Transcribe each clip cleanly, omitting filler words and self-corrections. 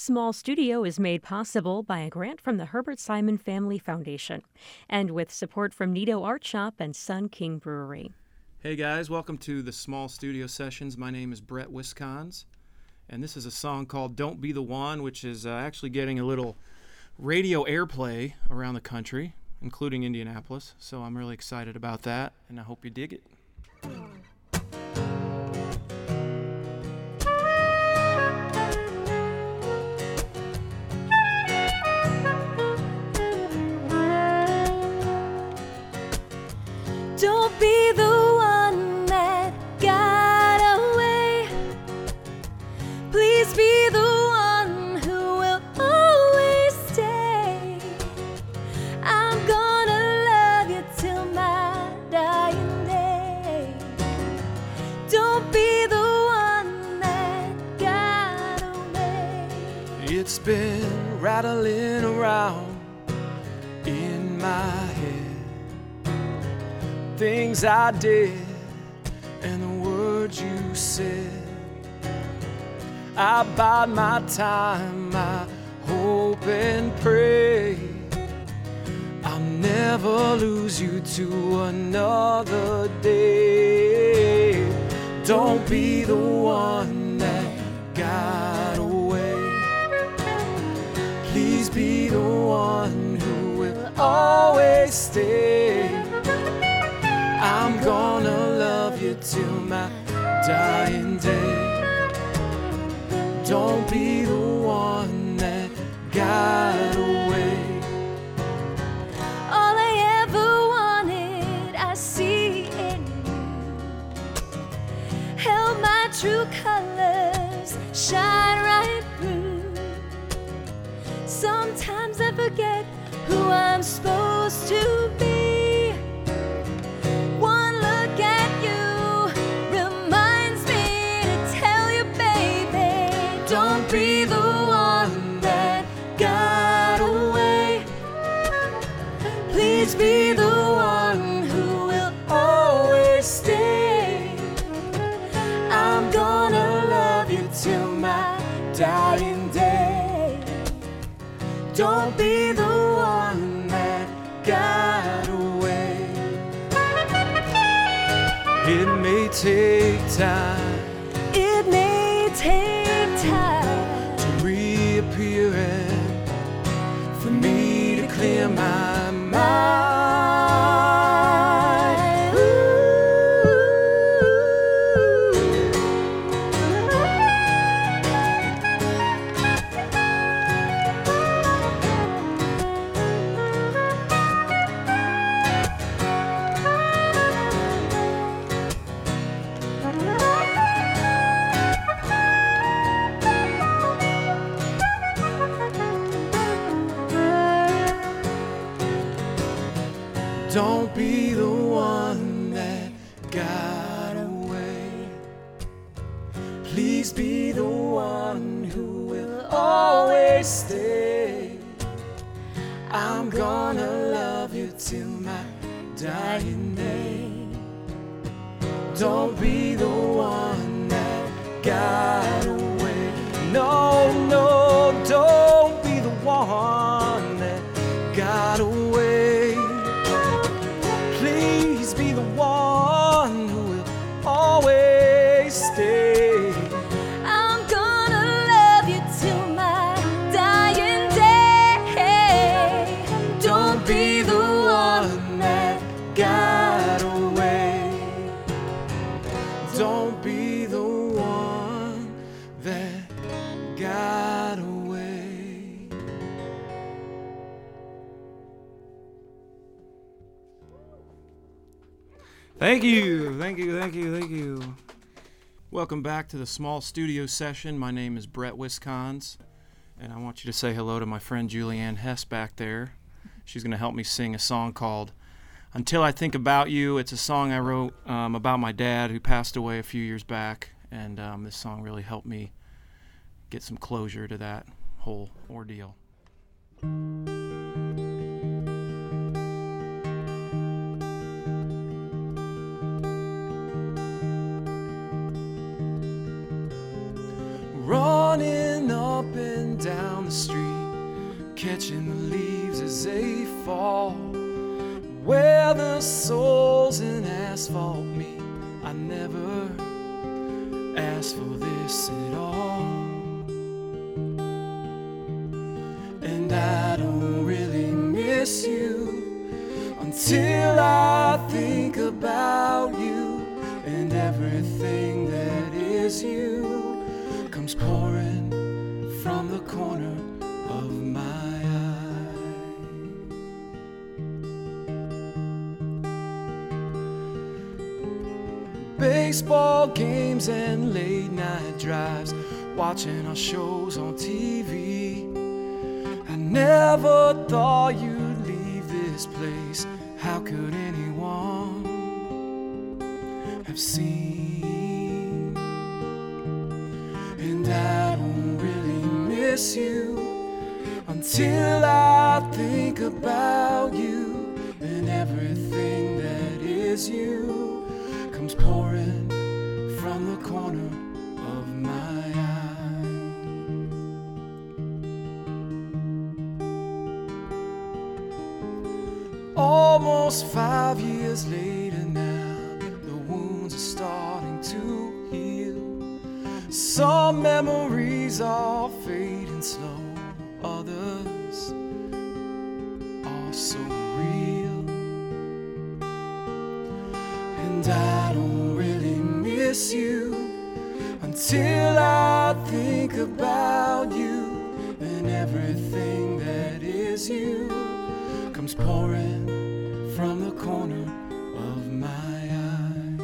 Small Studio is made possible by a grant from the Herbert Simon Family Foundation and with support from Nito Art Shop and Sun King Brewery. Hey guys, welcome to the Small Studio Sessions. My name is Brett Wiscons, and this is a song called Don't Be the One, which is actually getting a little radio airplay around the country, including Indianapolis. So I'm really excited about that, and I hope you dig it. Don't be the one that got away. Please be the one who will always stay. I'm gonna love you till my dying day. Don't be the one that got away. It's been rattling around in my head, things I did and the words you said. I bide my time, I hope and pray I'll never lose you to another day. Don't be the one that got away. Please be the one who will always stay. I'm gonna love you till my dying day. Don't be the one that got away. All I ever wanted, I see in you. Held my true colors shine right through. Sometimes I forget who I'm supposed to be. Don't be the one that got away. Please be the one who will always stay. I'm gonna love you till my dying day. Don't be the one that got away. It may take time. It may take time to reappear and for me to clear my mind. Don't be the one that got away. Please be the one who will always stay. I'm gonna love you till my dying day. Don't be the one that got away. No, no, don't be the one that got away. Please be the one who will always stay. I'm gonna love you till my dying day. Don't be the one that got away. Don't be the one that got away. Thank you, thank you, thank you, thank you. Welcome back to the Small Studio Session. My name is Brett Wiscons, and I want you to say hello to my friend Julianne Hess back there. She's going to help me sing a song called Until I Think About You. It's a song I wrote about my dad who passed away a few years back, and this song really helped me get some closure to that whole ordeal. Running up and rolling down the street, catching the leaves as they fall. Where the soles in asphalt meet, I never asked for this at all. And I don't really miss you until I think about you, and everything that is you comes pouring from the corner of my eye. Baseball games and late night drives, watching our shows on TV. I never thought you'd leave this place. How could anyone have seen? And I don't really miss you until I think about you, and everything that is you comes pouring from the corner of my eye. Almost 5 years later now, the wounds are starting to heal. Some memories are fading slow, others are so real. And I don't really miss you until I think about you, and everything that is you comes pouring from the corner of my eye.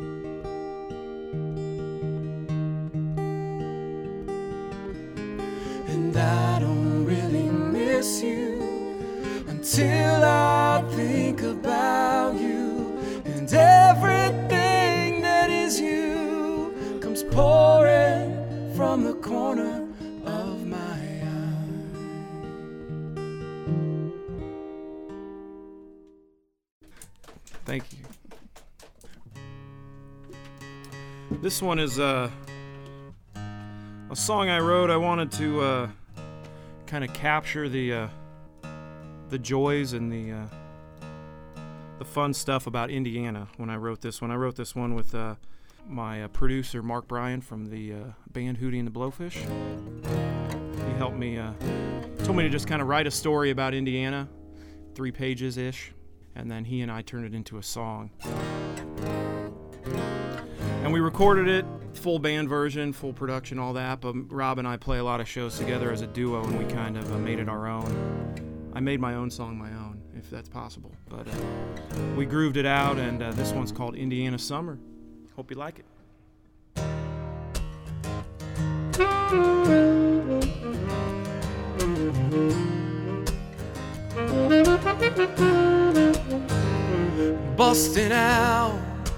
And I don't really miss you until I think about you, and everything that is you comes pouring from the corner of my eye. Thank you. This one is a song I wrote. I wanted to kind of capture the joys and the fun stuff about Indiana when I wrote this one. I wrote this one with my producer Mark Bryan from the band Hootie and the Blowfish. He helped me, told me to just kind of write a story about Indiana, 3 pages-ish, and then he and I turned it into a song. And we recorded it, full band version, full production, all that, but Rob and I play a lot of shows together as a duo, and we kind of made it our own. I made my own song my own, if that's possible. But we grooved it out, and this one's called Indiana Summer. Hope you like it. Busting out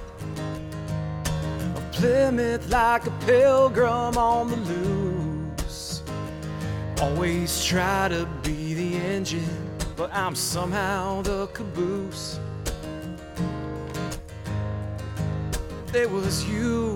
of Plymouth like a pilgrim on the loose. Always try to be the engine, but I'm somehow the caboose. There was you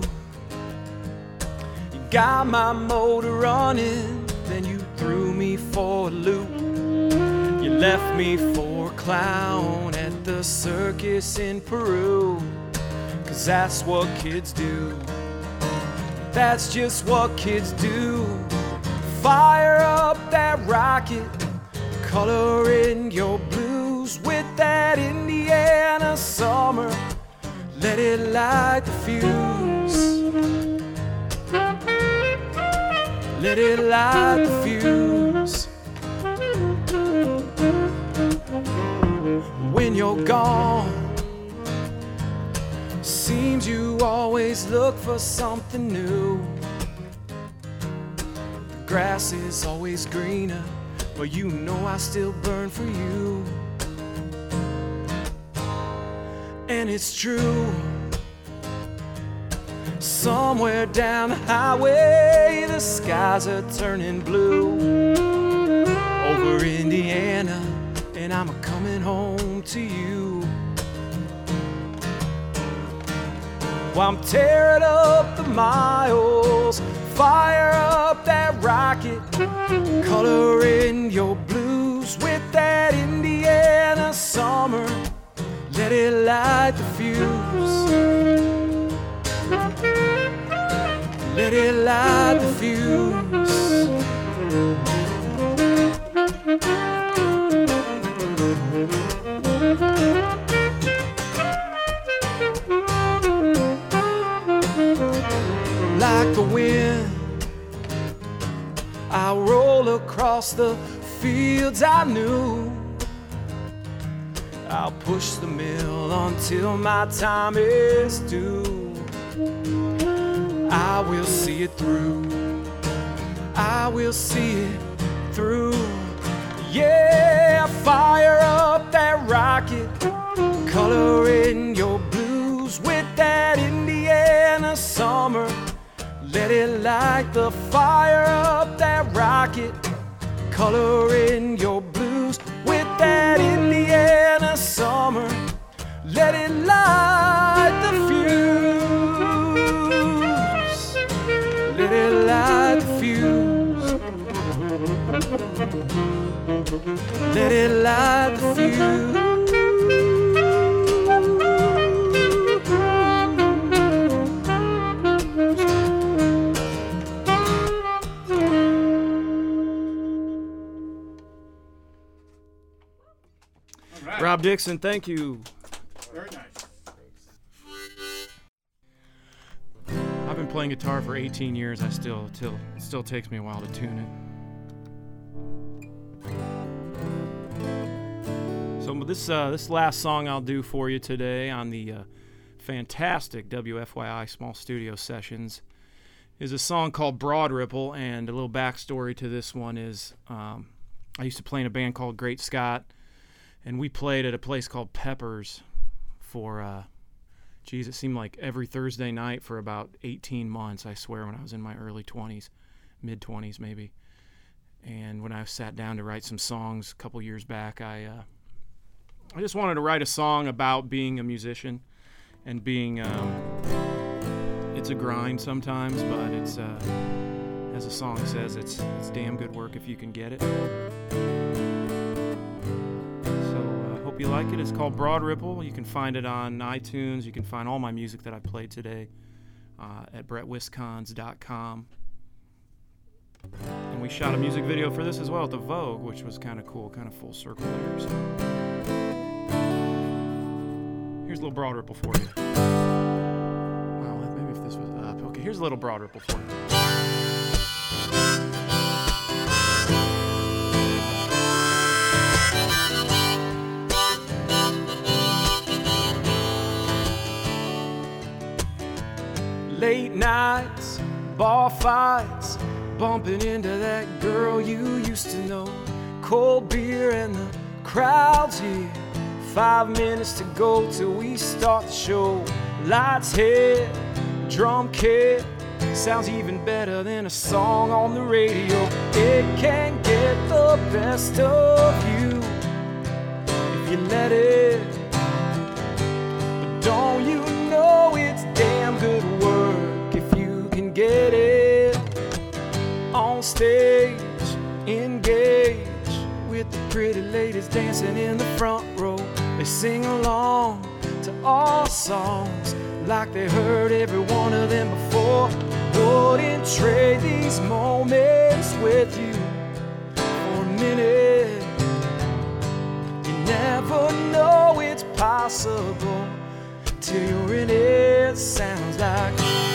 got my motor running, then you threw me for a loop. You left me for a clown at the circus in Peru, 'cause that's what kids do. That's just what kids do. Fire up that rocket, color in your blues with that Indiana summer. Let it light the fuse. Let it light the fuse. When you're gone, seems you always look for something new. The grass is always greener, but you know I still burn for you. And it's true, somewhere down the highway the skies are turning blue over Indiana, and I'm coming home to you. While I'm tearing up the miles, fire up that rocket, color in your blues with that Indiana summer. Let it light the fuse. Let it light the fuse. Like the wind, I roll across the fields I knew. I'll push the mill until my time is due. I will see it through. I will see it through. Yeah, fire up that rocket, color in your blues with that Indiana summer. Let it light the fire up that rocket, color in your blues with that Indiana summer. Let it light the fuse. Let it light the fuse. Let it light the fuse. Rob Dixon, thank you. Very nice. I've been playing guitar for 18 years. It still takes me a while to tune it. So this last song I'll do for you today on the fantastic WFYI Small Studio Sessions is a song called Broad Ripple, and a little backstory to this one is I used to play in a band called Great Scott. And we played at a place called Peppers for, it seemed like every Thursday night for about 18 months, I swear, when I was in my early 20s, mid-20s maybe. And when I sat down to write some songs a couple years back, I just wanted to write a song about being a musician and being, it's a grind sometimes, but it's, as the song says, it's damn good work if you can get it. Hope you like it. It's called Broad Ripple. You can find it on iTunes. You can find all my music that I played today at brettwiscons.com. And we shot a music video for this as well at the Vogue, which was kind of cool, kind of full circle there. So here's a little Broad Ripple for you. Wow, maybe if this was up. Okay, here's a little Broad Ripple for you. Late nights, bar fights, bumping into that girl you used to know. Cold beer and the crowd's here. 5 minutes to go till we start the show. Lights hit, drum kit, sounds even better than a song on the radio. It can get the best of you if you let it. But don't you know it's damn good work if you can get it. On stage, engage with the pretty ladies dancing in the front row. They sing along to all songs like they heard every one of them before. Wouldn't trade these moments with you for a minute. You never know it's possible till you're in it. Sounds like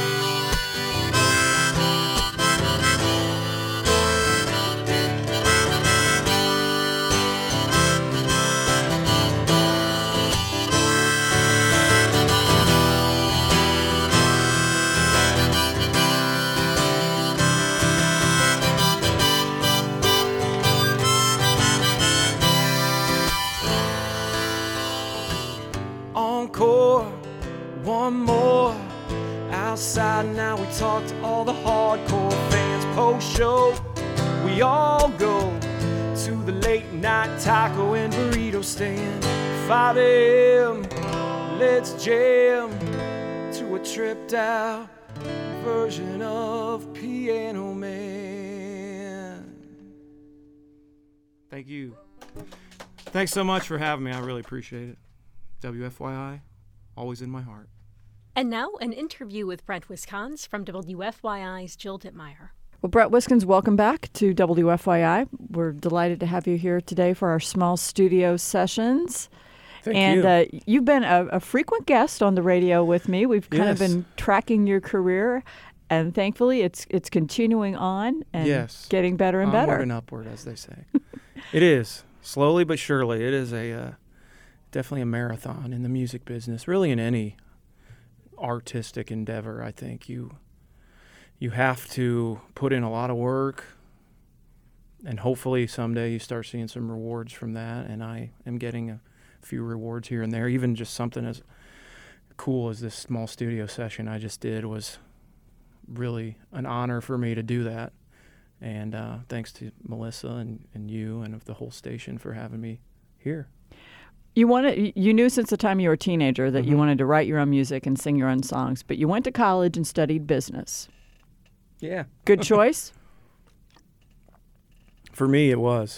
encore, one more. Outside now we talk to all the hardcore fans. Post-show, we all go to the late night taco and burrito stand. 5 a.m., let's jam to a tripped out version of Piano Man. Thank you. Thanks so much for having me. I really appreciate it. WFYI, always in my heart. And now, an interview with Brett Wiskans from WFYI's Jill Dittmeyer. Well, Brett Wiskans, welcome back to WFYI. We're delighted to have you here today for our small studio sessions. Thank you. You've been a frequent guest on the radio with me. We've kind of Yes. been tracking your career, and thankfully it's continuing on and Yes. getting better and better. Onward and upward, as they say. It is. Slowly but surely. It is definitely a marathon in the music business, really in any artistic endeavor. I think you have to put in a lot of work, and hopefully someday you start seeing some rewards from that. And I am getting a few rewards here and there. Even just something as cool as this small studio session I just did was really an honor for me to do that. And thanks to Melissa and you and the whole station for having me here. You knew since the time you were a teenager that you wanted to write your own music and sing your own songs, but you went to college and studied business. Yeah. Good choice? For me, it was.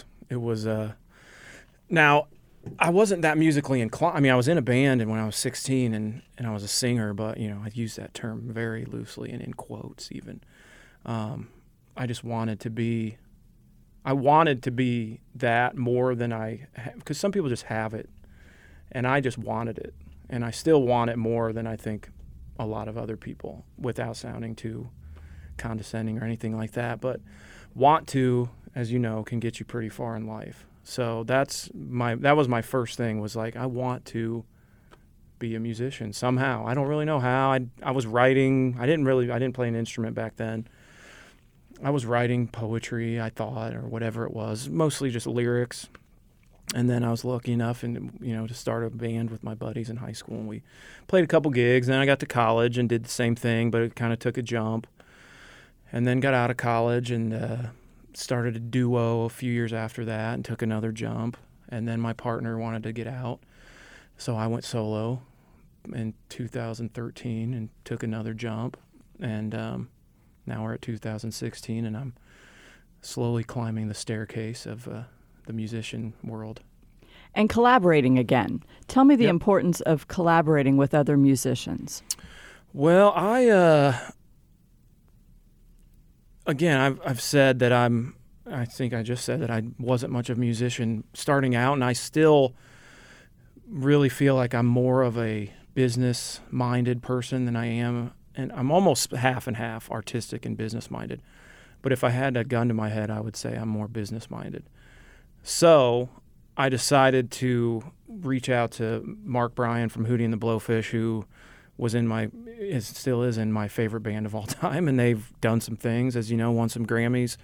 Now, I wasn't that musically inclined. I mean, I was in a band and when I was 16 and I was a singer, but, I use that term very loosely and in quotes even. I just wanted to be that more than because some people just have it, and I just wanted it, and I still want it more than I think a lot of other people, without sounding too condescending or anything like that. But want to, as you know, can get you pretty far in life. So that was my first thing, was like, I want to be a musician somehow. I don't really know how. I was writing. I didn't play an instrument back then. I was writing poetry, I thought, or whatever it was, mostly just lyrics. And then I was lucky enough to start a band with my buddies in high school, and we played a couple gigs. Then I got to college and did the same thing, but it kind of took a jump. And then got out of college and started a duo a few years after that and took another jump. And then my partner wanted to get out, so I went solo in 2013 and took another jump. And now we're at 2016, and I'm slowly climbing the staircase of the musician world. And collaborating again. Tell me the Yep. importance of collaborating with other musicians. Well, I've said that I think I just said that I wasn't much of a musician starting out, and I still really feel like I'm more of a business-minded person than I am, and I'm almost half and half, artistic and business-minded. But if I had a gun to my head, I would say I'm more business-minded. So I decided to reach out to Mark Bryan from Hootie and the Blowfish, who still is in my favorite band of all time, and they've done some things, as you know, won some Grammys,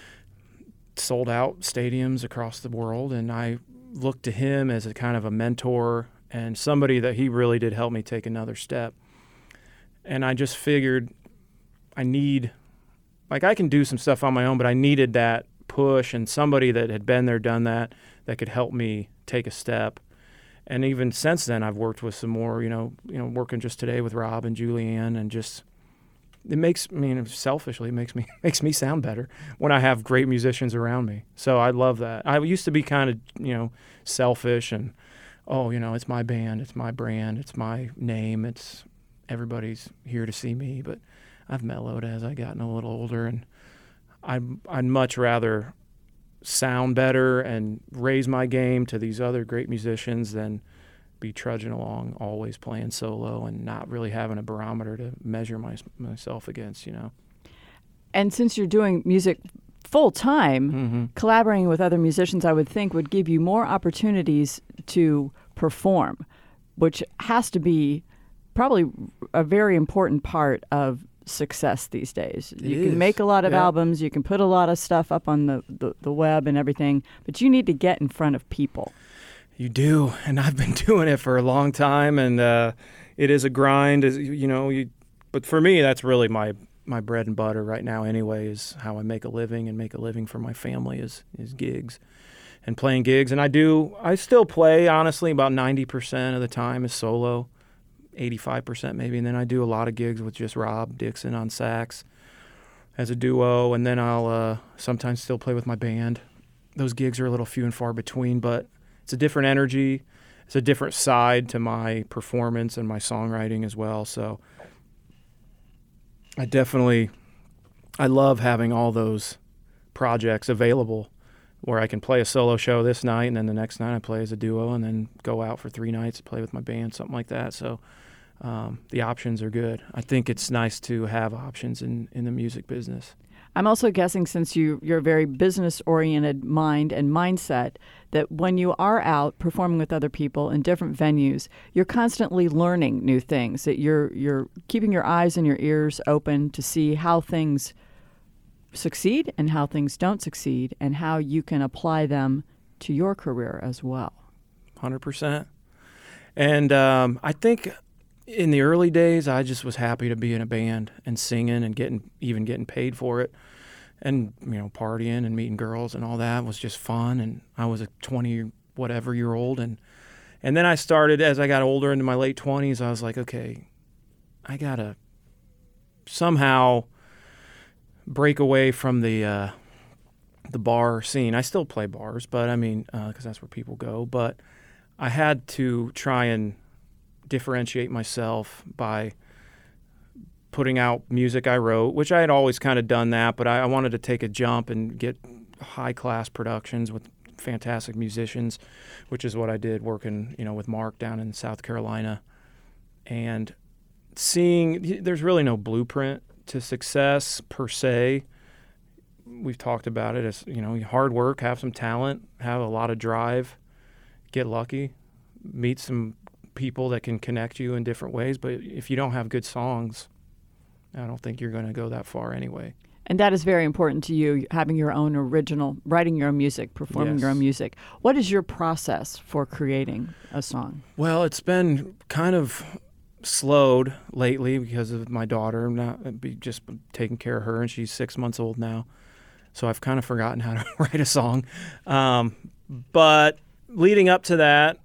sold out stadiums across the world, and I looked to him as a kind of a mentor and somebody that he really did help me take another step. And I just figured I can do some stuff on my own, but I needed that push and somebody that had been there, done that could help me take a step. And even since then, I've worked with some more, working just today with Rob and Julianne, and just, selfishly, it makes me sound better when I have great musicians around me. So I love that. I used to be kind of, selfish and, it's my band, it's my brand, it's my name, everybody's here to see me. But I've mellowed as I've gotten a little older, and I'd much rather sound better and raise my game to these other great musicians than be trudging along, always playing solo and not really having a barometer to measure myself against, And since you're doing music full time, collaborating with other musicians, I would think, would give you more opportunities to perform, which has to be probably a very important part of success these days. You can make a lot of albums, you can put a lot of stuff up on the web and everything, but you need to get in front of people. You do, and I've been doing it for a long time, and it is a grind, but for me, that's really my bread and butter right now anyway, is how I make a living, and make a living for my family is gigs and playing gigs. And I still play, honestly, about 90% of the time is solo. 85% maybe, and then I do a lot of gigs with just Rob Dixon on sax as a duo, and then I'll sometimes still play with my band. Those gigs are a little few and far between, but it's a different energy. It's a different side to my performance and my songwriting as well. So I love having all those projects available where I can play a solo show this night, and then the next night I play as a duo, and then go out for 3 nights to play with my band, something like that. So the options are good. I think it's nice to have options in the music business. I'm also guessing, since you're a very business-oriented mind and mindset, that when you are out performing with other people in different venues, you're constantly learning new things, that you're keeping your eyes and your ears open to see how things succeed and how things don't succeed, and how you can apply them to your career as well. 100%. And I think in the early days, I just was happy to be in a band and singing and getting paid for it, and partying and meeting girls and all that was just fun. And I was a 20-whatever-year-old, and then I started, as I got older into my late 20s, I was like, okay, I gotta somehow break away from the bar scene. I still play bars, but because that's where people go. But I had to try and differentiate myself by putting out music I wrote, which I had always kind of done that, but I wanted to take a jump and get high-class productions with fantastic musicians, which is what I did working, with Mark down in South Carolina. And there's really no blueprint to success per se. We've talked about it as, hard work, have some talent, have a lot of drive, get lucky, meet some people that can connect you in different ways. But if you don't have good songs, I don't think you're going to go that far anyway. And that is very important to you, having your own original, writing your own music, performing your own music. What is your process for creating a song? Well, it's been kind of slowed lately because of my daughter. Just taking care of her, and she's 6 months old now. So I've kind of forgotten how to write a song. But leading up to that,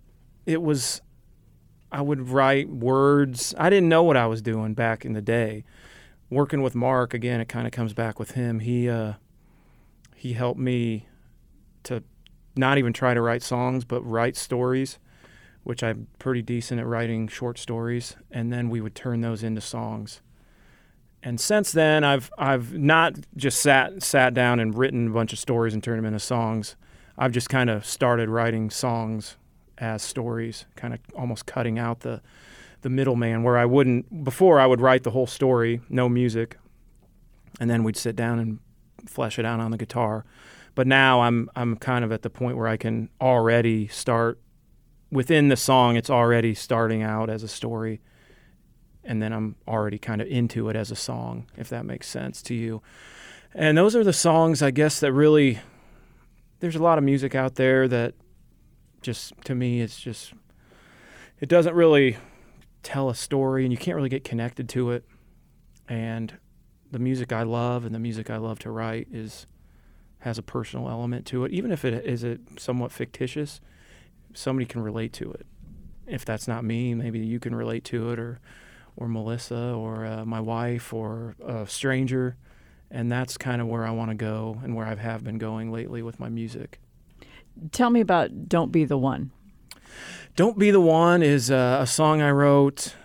I would write words. I didn't know what I was doing back in the day. Working with Mark, again, it kind of comes back with him. He helped me to not even try to write songs, but write stories, which I'm pretty decent at writing short stories, and then we would turn those into songs. And since then, I've not just sat down and written a bunch of stories and turned them into songs. I've just kind of started writing songs as stories, kind of almost cutting out the middleman, where before I would write the whole story, no music, and then we'd sit down and flesh it out on the guitar. But now I'm kind of at the point where I can already start within the song. It's already starting out as a story, and then I'm already kind of into it as a song, if that makes sense to you. And those are the songs, I guess, that really, there's a lot of music out there that just, to me, it doesn't really tell a story, and you can't really get connected to it. And the music I love and the music I love to write has a personal element to it. Even if it is somewhat fictitious, somebody can relate to it. If that's not me, maybe you can relate to it, or Melissa, or my wife, or a stranger. And that's kind of where I want to go, and where I have been going lately with my music. Tell me about Don't Be the One. Don't Be the One is a song I wrote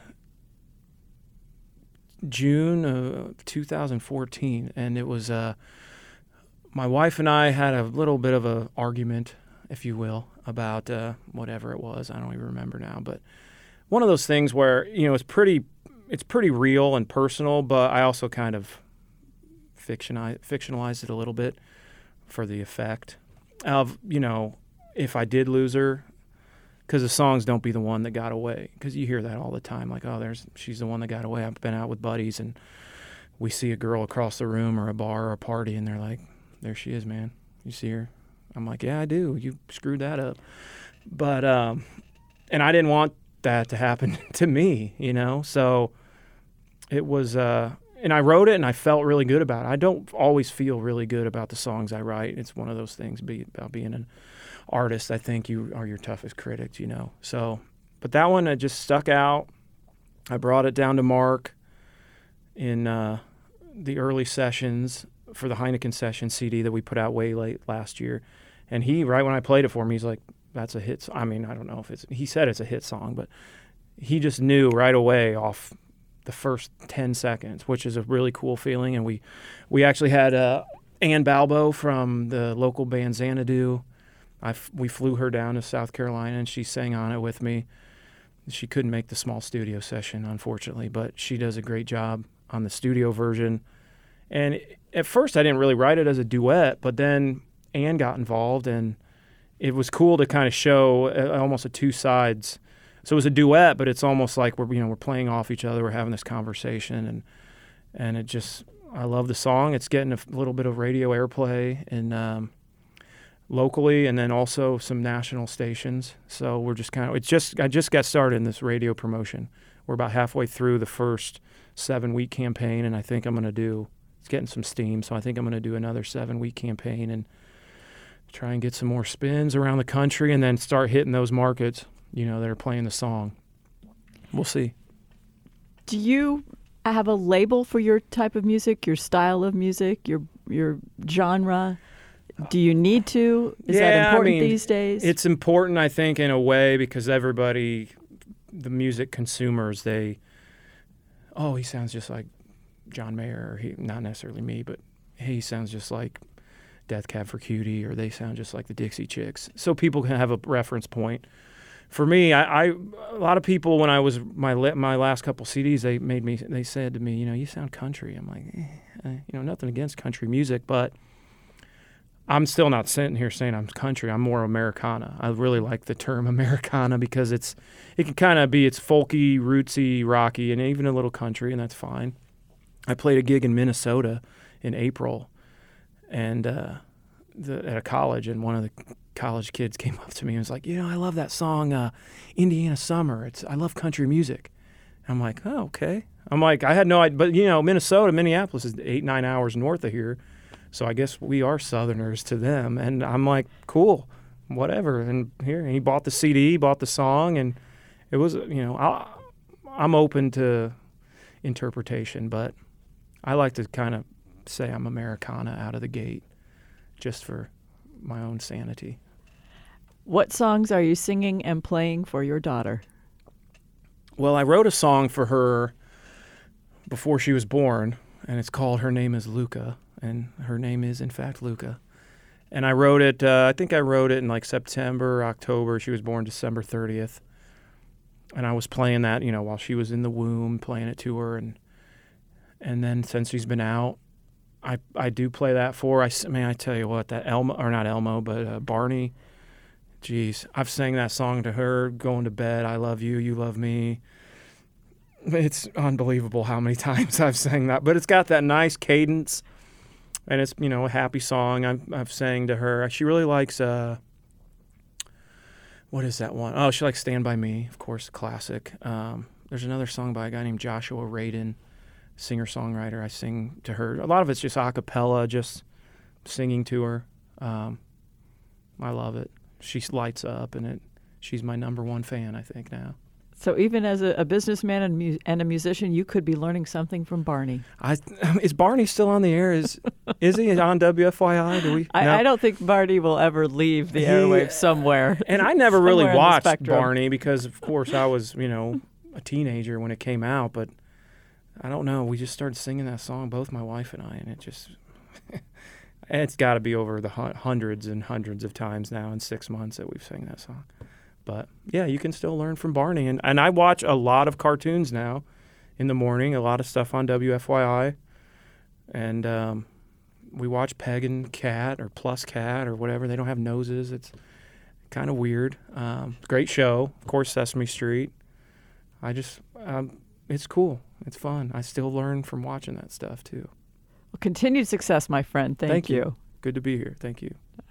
June of 2014, and it was my wife and I had a little bit of an argument, if you will, about whatever it was. I don't even remember now, but one of those things where it's pretty real and personal, but I also kind of fictionalized it a little bit for the effect of, if I did lose her, because the songs Don't Be the One that got away. Because you hear that all the time, like, oh, she's the one that got away. I've been out with buddies, and we see a girl across the room or a bar or a party, and they're like, there she is, man. You see her? I'm like, yeah, I do. You screwed that up. But, and I didn't want that to happen to me, So it was, and I wrote it, and I felt really good about it. I don't always feel really good about the songs I write. It's one of those things about being an artist. I think you are your toughest critic, So, but that one, it just stuck out. I brought it down to Mark in the early sessions for the Heineken Session CD that we put out way late last year. And he, right when I played it for him, he's like, that's a hit. I mean, I don't know if he said it's a hit song, but he just knew right away off the first 10 seconds, which is a really cool feeling. And we actually had Ann Balbo from the local band Xanadu. We flew her down to South Carolina, and she sang on it with me. She couldn't make the small studio session, unfortunately, but she does a great job on the studio version. And at first I didn't really write it as a duet, but then Ann got involved, and it was cool to kind of show almost a two sides. So it was a duet, but it's almost like we're playing off each other, we're having this conversation, and it just, I love the song. It's getting a little bit of radio airplay and locally, and then also some national stations. So we're just kind of, I just got started in this radio promotion. We're about halfway through the first 7-week campaign, and I think I'm going to it's getting some steam, so I think I'm going to do another 7-week campaign and try and get some more spins around the country and then start hitting those markets, that are playing the song. We'll see. Do you have a label for your type of music, your style of music, your genre? Do you need to? Is that important these days? It's important, I think, in a way, because everybody, the music consumers, he sounds just like John Mayer, or not necessarily me, but he sounds just like Death Cab for Cutie, or they sound just like the Dixie Chicks. So people can have a reference point. For me, a lot of people, when I was my last couple CDs, they said to me, you sound country. I'm like, nothing against country music, but I'm still not sitting here saying I'm country. I'm more Americana. I really like the term Americana because it can kind of be, it's folky, rootsy, rocky, and even a little country, and that's fine. I played a gig in Minnesota in April, and at a college, and one of the college kids came up to me and was like, I love that song, Indiana Summer. I love country music. I'm like, oh, okay. I'm like, I had no idea, but Minneapolis is 8-9 hours north of here. So I guess we are Southerners to them. And I'm like, cool, whatever. And he bought the CD, bought the song, and it was, I'm open to interpretation, but I like to kind of say I'm Americana out of the gate just for my own sanity. What songs are you singing and playing for your daughter? Well, I wrote a song for her before she was born, and it's called Her Name is Luca. And her name is, in fact, Luca. And I wrote it, I think I wrote it in like September, October. She was born December 30th. And I was playing that, while she was in the womb, playing it to her. And then since she's been out, I do play that for her. I tell you what, that Barney, geez, I've sang that song to her going to bed. I love you, you love me. It's unbelievable how many times I've sang that. But it's got that nice cadence. And it's, a happy song. I've sang to her. She really likes, what is that one? Oh, she likes Stand By Me, of course, classic. There's another song by a guy named Joshua Radin, singer-songwriter. I sing to her. A lot of it's just a cappella, just singing to her. I love it. She lights up, and she's my number one fan, I think, now. So even as a businessman and a musician, you could be learning something from Barney. Is Barney still on the air? Is he on WFYI? No? I don't think Barney will ever leave the airwaves somewhere. And I never really watched Barney because, of course, I was, a teenager when it came out. But I don't know. We just started singing that song, both my wife and I, and it just... it's got to be over the hundreds and hundreds of times now in 6 months that we've sang that song. But, yeah, you can still learn from Barney. And I watch a lot of cartoons now in the morning, a lot of stuff on WFYI. And we watch Peg and Cat or Plus Cat or whatever. They don't have noses. It's kind of weird. Great show. Of course, Sesame Street. It's cool. It's fun. I still learn from watching that stuff, too. Well, continued success, my friend. Thank you. Good to be here. Thank you.